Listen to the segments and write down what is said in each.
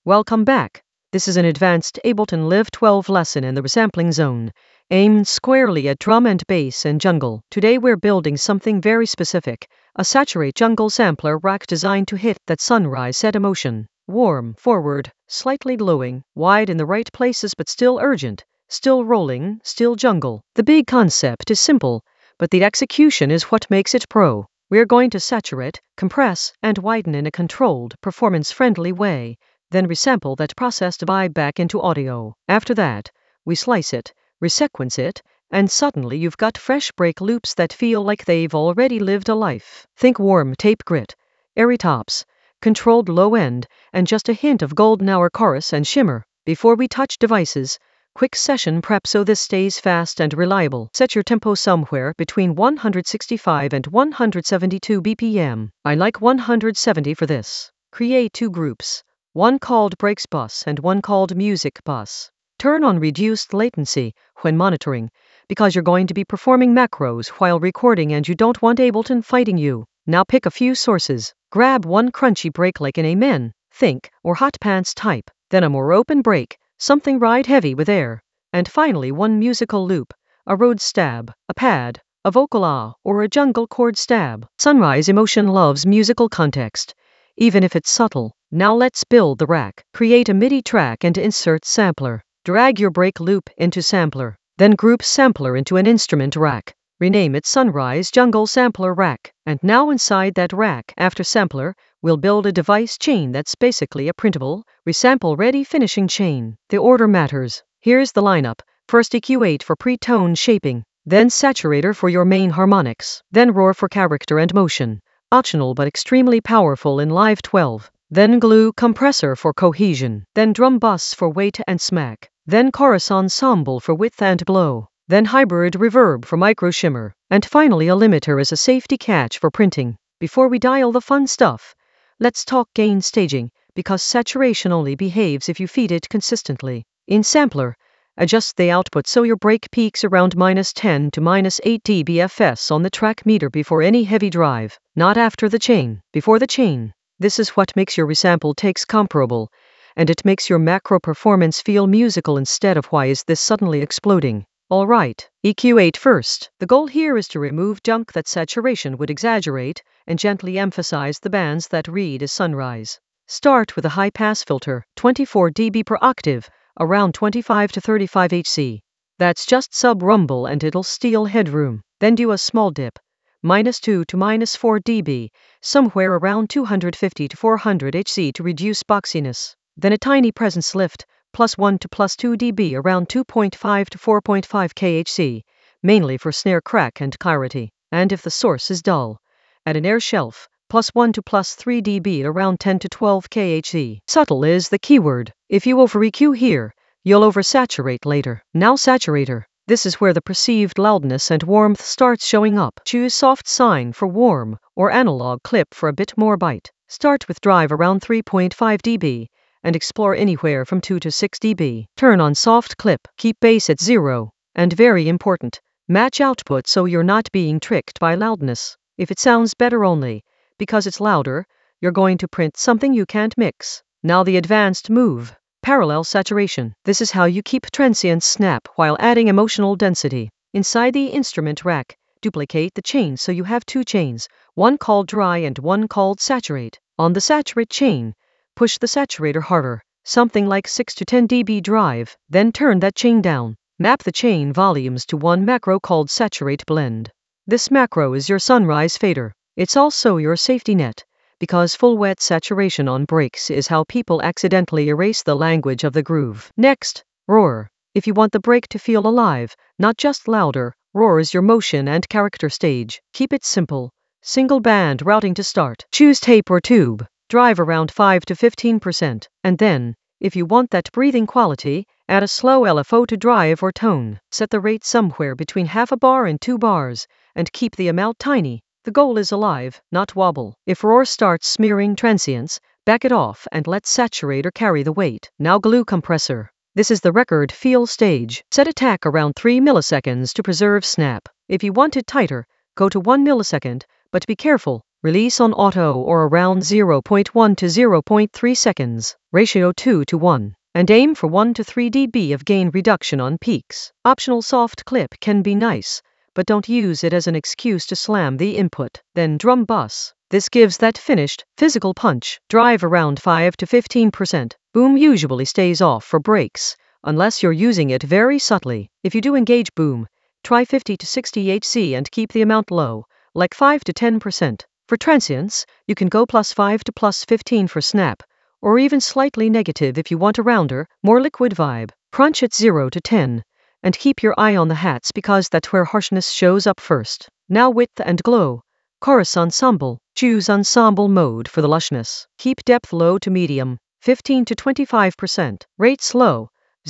Welcome back. This is an advanced Ableton Live 12 lesson in the resampling zone, aimed squarely at drum and bass and jungle. Today we're building something very specific, a saturate jungle sampler rack designed to hit that sunrise set emotion. Warm, forward, slightly glowing, wide in the right places but still urgent, still rolling, still jungle. The big concept is simple, but the execution is what makes it pro. We're going to saturate, compress, and widen in a controlled, performance-friendly way, then resample that processed vibe back into audio. After that, we slice it, resequence it, and suddenly you've got fresh break loops that feel like they've already lived a life. Think warm tape grit, airy tops, controlled low end, and just a hint of golden hour chorus and shimmer. Before we touch devices, quick session prep so this stays fast and reliable. Set your tempo somewhere between 165 and 172 BPM. I like 170 for this. Create two groups, one called Breaks Bus and one called Music Bus. Turn on reduced latency when monitoring, because you're going to be performing macros while recording and you don't want Ableton fighting you. Now pick a few sources. Grab one crunchy break like an Amen, Think, or Hot Pants type, then a more open break, something ride heavy with air, and finally one musical loop, a Rhodes stab, a pad, a vocal ah, or a jungle chord stab. Sunrise Emotion loves musical context, even if it's subtle. Now let's build the rack. Create a MIDI track and insert sampler. Drag your break loop into sampler. Then group sampler into an instrument rack. Rename it Sunrise Jungle Sampler Rack. And now inside that rack, after sampler, we'll build a device chain that's basically a printable, resample-ready finishing chain. The order matters. Here's the lineup. First EQ8 for pre-tone shaping. Then saturator for your main harmonics. Then roar for character and motion. Optional but extremely powerful in Live 12. Then glue compressor for cohesion. Then drum bus for weight and smack. Then chorus ensemble for width and blow. Then hybrid reverb for micro shimmer. And finally a limiter as a safety catch for printing. Before we dial the fun stuff, let's talk gain staging, because saturation only behaves if you feed it consistently. In sampler, adjust the output so your break peaks around -10 to -8 dBFS on the track meter before any heavy drive, not after the chain, before the chain. This is what makes your resample takes comparable, and it makes your macro performance feel musical instead of why is this suddenly exploding. Alright, EQ8 first. The goal here is to remove junk that saturation would exaggerate and gently emphasize the bands that read as sunrise. Start with a high-pass filter, 24 dB per octave, around 25 to 35 Hz. That's just sub-rumble and it'll steal headroom. Then do a small dip, -2 to -4 dB, somewhere around 250 to 400 Hz to reduce boxiness. Then a tiny presence lift, +1 to +2 dB around 2.5 to 4.5 kHz, mainly for snare crack and clarity. And if the source is dull, add an air shelf, +1 to +3 dB around 10 to 12 kHz. Subtle is the keyword. If you over EQ here, you'll oversaturate later. Now saturator. This is where the perceived loudness and warmth starts showing up. Choose soft sine for warm, or analog clip for a bit more bite. Start with drive around 3.5 dB, and explore anywhere from 2 to 6 dB. Turn on soft clip, keep bass at 0, and very important, match output so you're not being tricked by loudness. If it sounds better only, because it's louder, you're going to print something you can't mix. Now the advanced move. Parallel saturation. This is how you keep transients snap while adding emotional density. Inside the instrument rack, duplicate the chain so you have two chains, one called dry and one called saturate. On the saturate chain, push the saturator harder, something like 6 to 10 dB drive, then turn that chain down. Map the chain volumes to one macro called saturate blend. This macro is your sunrise fader. It's also your safety net, because full wet saturation on breaks is how people accidentally erase the language of the groove. Next, roar. If you want the break to feel alive, not just louder, roar is your motion and character stage. Keep it simple. Single band routing to start. Choose tape or tube. Drive around 5 to 15%. And then, if you want that breathing quality, add a slow LFO to drive or tone. Set the rate somewhere between half a bar and 2 bars, and keep the amount tiny. The goal is alive, not wobble. If roar starts smearing transients, back it off and let saturator carry the weight. Now glue compressor. This is the record feel stage. Set attack around 3 milliseconds to preserve snap. If you want it tighter, go to 1 millisecond, but be careful. Release on auto or around 0.1 to 0.3 seconds, ratio 2 to 1. And aim for 1 to 3 dB of gain reduction on peaks. Optional soft clip can be nice, but don't use it as an excuse to slam the input. Then drum bus. This gives that finished, physical punch. Drive around 5 to 15%. Boom usually stays off for breaks, unless you're using it very subtly. If you do engage boom, try 50 to 60 Hz and keep the amount low, like 5 to 10%. For transients, you can go +5 to +15 for snap, or even slightly negative if you want a rounder, more liquid vibe. Crunch at 0 to 10, and keep your eye on the hats because that's where harshness shows up first. Now width and glow. Chorus ensemble. Choose ensemble mode for the lushness. Keep depth low to medium, 15 to 25%. Rate slow,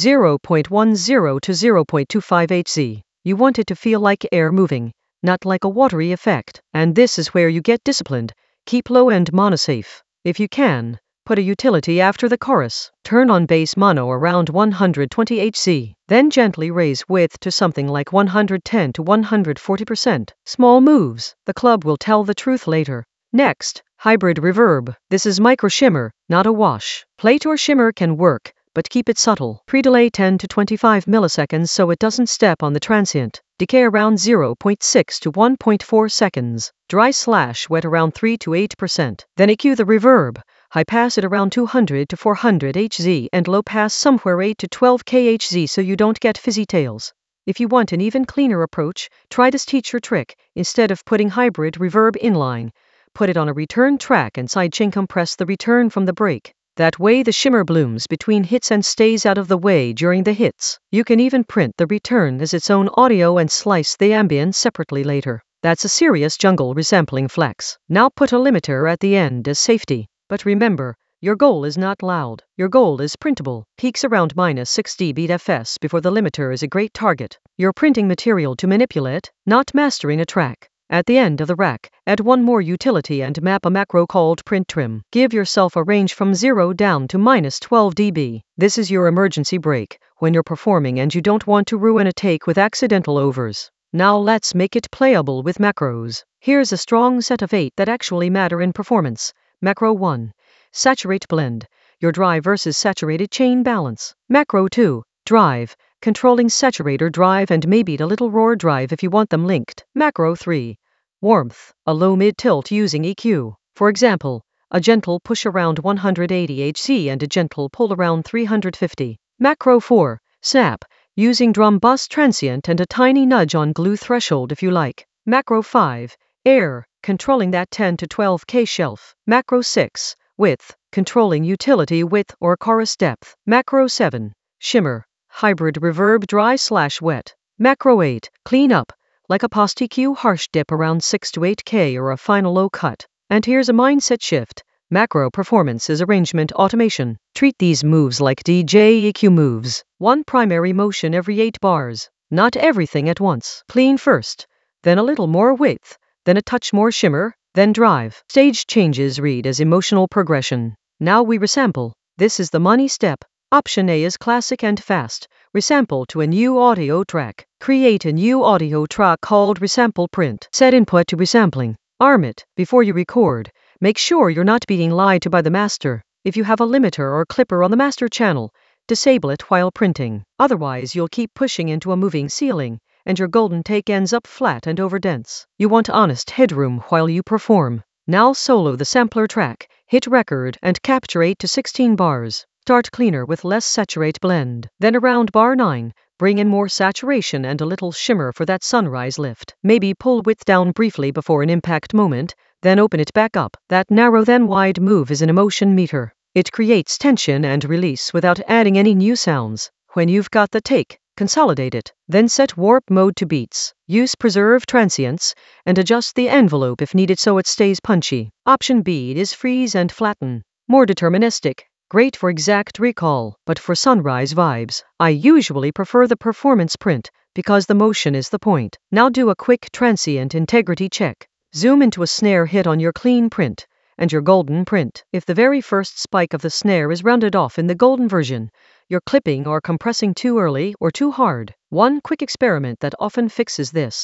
0.10 to 0.25 Hz. You want it to feel like air moving, not like a watery effect. And this is where you get disciplined. Keep low end monosafe. If you can, put a utility after the chorus. Turn on bass mono around 120 Hz. Then gently raise width to something like 110 to 140%. Small moves. The club will tell the truth later. Next, hybrid reverb. This is micro shimmer, not a wash. Plate or shimmer can work, but keep it subtle. Pre-delay 10 to 25 milliseconds so it doesn't step on the transient. Decay around 0.6 to 1.4 seconds. Dry/wet around 3 to 8%. Then EQ the reverb. High pass at around 200 to 400 Hz and low pass somewhere 8 to 12 kHz so you don't get fizzy tails. If you want an even cleaner approach, try this teacher trick. Instead of putting hybrid reverb inline, put it on a return track and sidechain compress the return from the break. That way the shimmer blooms between hits and stays out of the way during the hits. You can even print the return as its own audio and slice the ambient separately later. That's a serious jungle resampling flex. Now put a limiter at the end as safety. But remember, your goal is not loud. Your goal is printable. Peaks around -6 dBFS before the limiter is a great target. You're printing material to manipulate, not mastering a track. At the end of the rack, add one more utility and map a macro called print trim. Give yourself a range from 0 down to -12 dB. This is your emergency brake when you're performing and you don't want to ruin a take with accidental overs. Now let's make it playable with macros. Here's a strong set of 8 that actually matter in performance. Macro 1. Saturate blend. Your dry versus saturated chain balance. Macro 2. Drive. Controlling saturator drive and maybe a little roar drive if you want them linked. Macro 3. Warmth. A low mid-tilt using EQ. For example, a gentle push around 180 Hz and a gentle pull around 350. Macro 4. Snap. Using drum bus transient and a tiny nudge on glue threshold if you like. Macro 5. Air. Controlling that 10 to 12K shelf. Macro 6. Width. Controlling utility width or chorus depth. Macro 7. Shimmer. Hybrid reverb dry/wet. Macro 8. Clean up. Like a post-EQ harsh dip around 6 to 8K or a final low cut. And here's a mindset shift. Macro performance is arrangement automation. Treat these moves like DJ EQ moves. One primary motion every 8 bars. Not everything at once. Clean first, then a little more width, then a touch more shimmer, then drive. Stage changes read as emotional progression. Now we resample. This is the money step. Option A is classic and fast. Resample to a new audio track. Create a new audio track called resample print. Set input to resampling. Arm it before you record. Make sure you're not being lied to by the master. If you have a limiter or clipper on the master channel, disable it while printing. Otherwise, you'll keep pushing into a moving ceiling, and your golden take ends up flat and overdense. You want honest headroom while you perform. Now solo the sampler track, hit record, and capture 8 to 16 bars. Start cleaner with less saturate blend. Then around bar 9, bring in more saturation and a little shimmer for that sunrise lift. Maybe pull width down briefly before an impact moment, then open it back up. That narrow then wide move is an emotion meter. It creates tension and release without adding any new sounds. When you've got the take, consolidate it. Then set warp mode to beats. Use preserve transients, and adjust the envelope if needed so it stays punchy. Option B is freeze and flatten. More deterministic. Great for exact recall, but for sunrise vibes, I usually prefer the performance print, because the motion is the point. Now do a quick transient integrity check. Zoom into a snare hit on your clean print, and your golden print. If the very first spike of the snare is rounded off in the golden version, you're clipping or compressing too early or too hard. One quick experiment that often fixes this.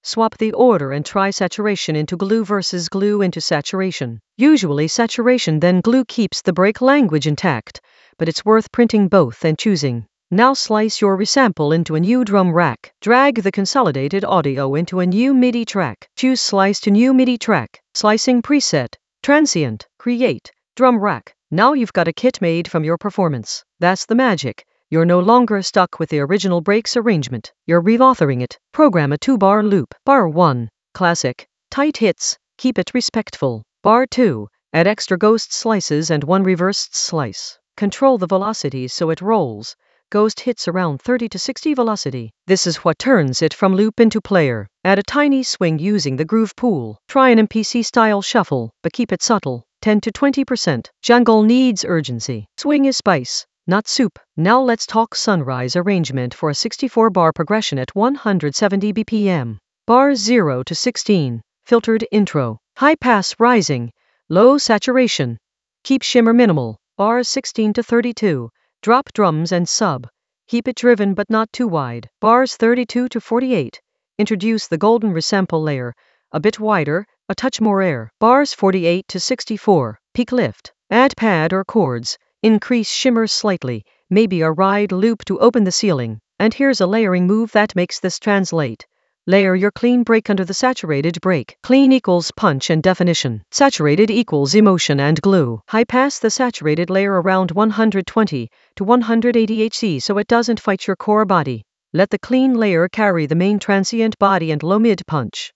Swap the order and try saturation into glue versus glue into saturation. Usually saturation then glue keeps the break language intact, but it's worth printing both and choosing. Now slice your resample into a new drum rack. Drag the consolidated audio into a new MIDI track. Choose Slice to New MIDI Track. Slicing preset. Transient. Create. Drum rack. Now you've got a kit made from your performance. That's the magic. You're no longer stuck with the original breaks arrangement. You're reauthoring it. Program a 2-bar loop. Bar 1. Classic. Tight hits. Keep it respectful. Bar 2. Add extra ghost slices and 1 reversed slice. Control the velocity so it rolls. Ghost hits around 30 to 60 velocity. This is what turns it from loop into player. Add a tiny swing using the groove pool. Try an MPC style shuffle, but keep it subtle. 10 to 20%. Jungle needs urgency. Swing is spice, not soup. Now let's talk sunrise arrangement for a 64-bar progression at 170 BPM. Bars 0 to 16. Filtered intro. High pass rising. Low saturation. Keep shimmer minimal. Bars 16 to 32. Drop drums and sub. Keep it driven but not too wide. Bars 32 to 48. Introduce the golden resample layer. A bit wider, a touch more air. Bars 48 to 64. Peak lift. Add pad or chords. Increase shimmer slightly. Maybe a ride loop to open the ceiling. And here's a layering move that makes this translate. Layer your clean break under the saturated break. Clean equals punch and definition. Saturated equals emotion and glue. High pass the saturated layer around 120 to 180 Hz so it doesn't fight your core body. Let the clean layer carry the main transient body and low mid punch.